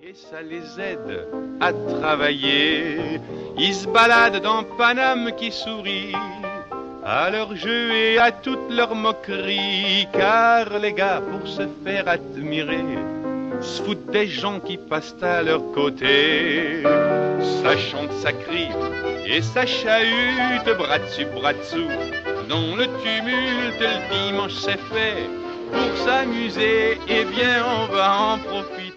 Et ça les aide à travailler. Ils se baladent dans Paname qui sourit à leur jeu et à toutes leurs moqueries. Car les gars, pour se faire admirer, se foutent des gens qui passent à leur côté. Ça chante, ça crie et ça chahute, bras dessous, dont le tumulte le dimanche c'est fait. Pour s'amuser, eh bien on va en profiter.